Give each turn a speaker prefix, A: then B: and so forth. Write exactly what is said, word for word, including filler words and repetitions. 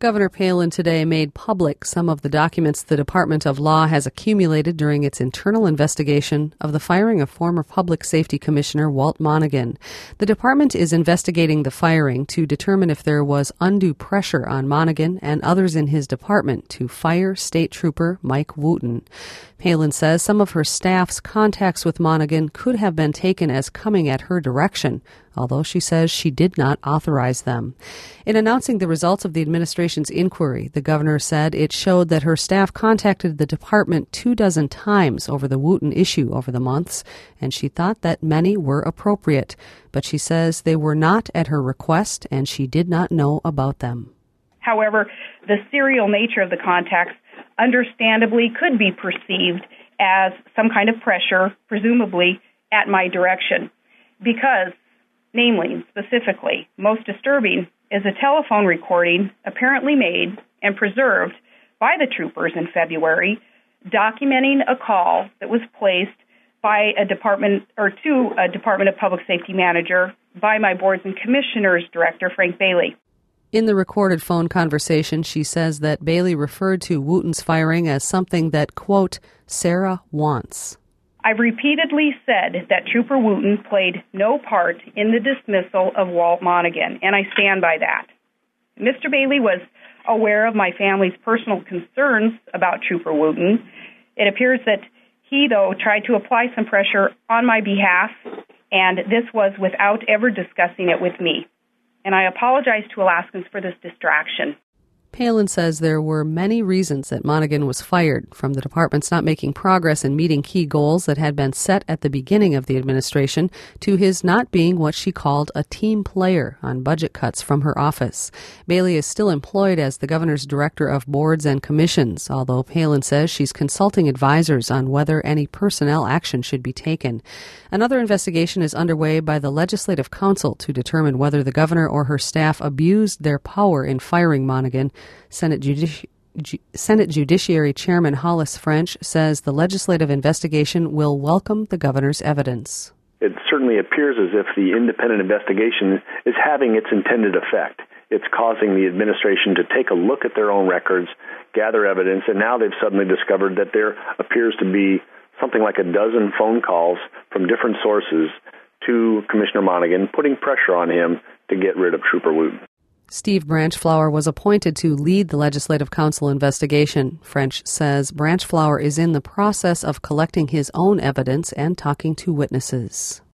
A: Governor Palin today made public some of the documents the Department of Law has accumulated during its internal investigation of the firing of former Public Safety Commissioner Walt Monaghan. The department is investigating the firing to determine if there was undue pressure on Monaghan and others in his department to fire State Trooper Mike Wooten. Palin says some of her staff's contacts with Monaghan could have been taken as coming at her direction, although she says she did not authorize them. In announcing the results of the administration's inquiry, the governor said it showed that her staff contacted the department two dozen times over the Wooten issue over the months, and she thought that many were appropriate. But she says they were not at her request, and she did not know about them.
B: However, the serial nature of the contacts understandably could be perceived as some kind of pressure, presumably at my direction, because, namely, specifically, most disturbing is a telephone recording apparently made and preserved by the troopers in February, documenting a call that was placed by a department or to a Department of Public Safety manager by my boards and commissioners director, Frank Bailey.
A: In the recorded phone conversation, she says that Bailey referred to Wooten's firing as something that, quote, Sarah wants.
B: I've repeatedly said that Trooper Wooten played no part in the dismissal of Walt Monaghan, and I stand by that. Mister Bailey was aware of my family's personal concerns about Trooper Wooten. It appears that he, though, tried to apply some pressure on my behalf, and this was without ever discussing it with me. And I apologize to Alaskans for this distraction.
A: Palin says there were many reasons that Monaghan was fired, from the department's not making progress in meeting key goals that had been set at the beginning of the administration to his not being what she called a team player on budget cuts from her office. Bailey is still employed as the governor's director of boards and commissions, although Palin says she's consulting advisors on whether any personnel action should be taken. Another investigation is underway by the Legislative Council to determine whether the governor or her staff abused their power in firing Monaghan. Senate, Judici- Ju- Senate Judiciary Chairman Hollis French says the legislative investigation will welcome the governor's evidence.
C: It certainly appears as if the independent investigation is having its intended effect. It's causing the administration to take a look at their own records, gather evidence, and now they've suddenly discovered that there appears to be something like a dozen phone calls from different sources to Commissioner Monaghan, putting pressure on him to get rid of Trooper Wooten.
A: Steve Branchflower was appointed to lead the Legislative Council investigation. French says Branchflower is in the process of collecting his own evidence and talking to witnesses.